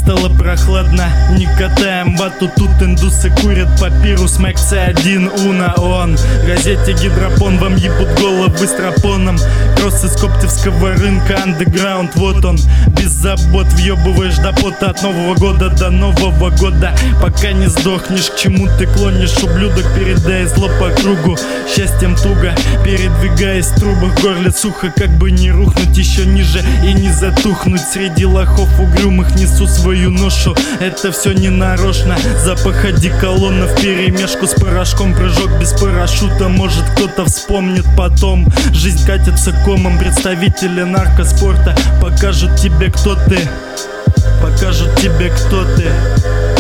стало прохладно, не катаем вату. Тут индусы курят папирус, Мэк С1 Уна он. В газете Гидропон вам ебут головы стропоном. Кросс из коптевского рынка, андеграунд, вот он. Без забот въебываешь до пота. От Нового года до Нового года, пока не сдохнешь. К чему ты клонишь, ублюдок? Передай зло по кругу, счастьем туго передвигаясь в трубах, в горле сухо. Как бы не рухнуть еще ниже и не затухнуть. Среди лохов угрюмых несу свою ношу. Это все не нарочно, запах одеколона вперемешку с порошком. Прыжок без парашюта, может кто-то вспомнит потом. Жизнь катится комом, представители наркоспорта покажут тебе, кто ты. Покажут тебе, кто ты.